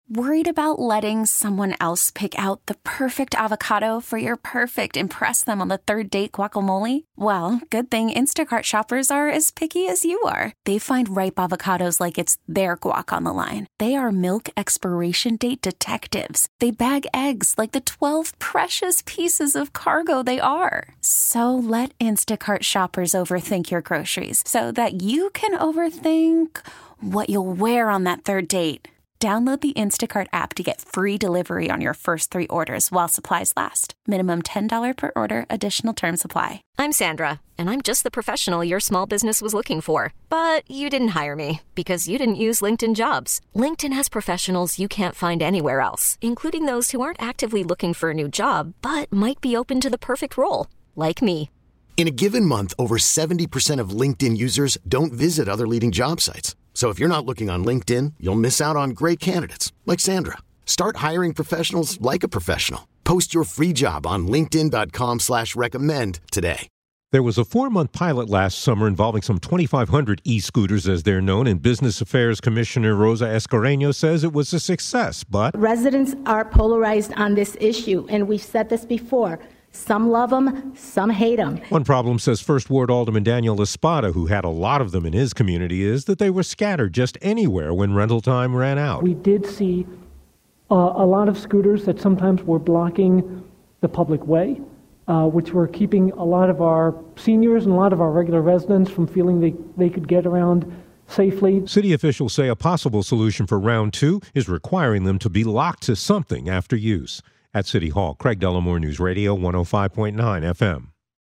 Worried about letting someone else pick out the perfect avocado for your perfect impress them on the third date guacamole? Well, good thing Instacart shoppers are as picky as you are. They find ripe avocados like it's their guac on the line. They are milk expiration date detectives. They bag eggs like the 12 precious pieces of cargo they are. So let Instacart shoppers overthink your groceries so that you can overthink what you'll wear on that third date. Download the Instacart app to get free delivery on your first 3 orders while supplies last. Minimum $10 per order. Additional terms apply. I'm Sandra, and I'm just the professional your small business was looking for. But you didn't hire me because you didn't use LinkedIn Jobs. LinkedIn has professionals you can't find anywhere else, including those who aren't actively looking for a new job, but might be open to the perfect role, like me. In a given month, over 70% of LinkedIn users don't visit other leading job sites. So if you're not looking on LinkedIn, you'll miss out on great candidates like Sandra. Start hiring professionals like a professional. Post your free job on linkedin.com/recommend today. There was a 4-month pilot last summer involving some 2,500 e-scooters, as they're known, and Business Affairs Commissioner Rosa Escarreño says it was a success, but residents are polarized on this issue, and we've said this before. Some love them, some hate them. One problem, says First Ward Alderman Daniel Espada, who had a lot of them in his community, is that they were scattered just anywhere when rental time ran out. We did see a lot of scooters that sometimes were blocking the public way, which were keeping a lot of our seniors and a lot of our regular residents from feeling they could get around safely. City officials say a possible solution for round 2 is requiring them to be locked to something after use. At City Hall, Craig Dellamore, News Radio 105.9 FM.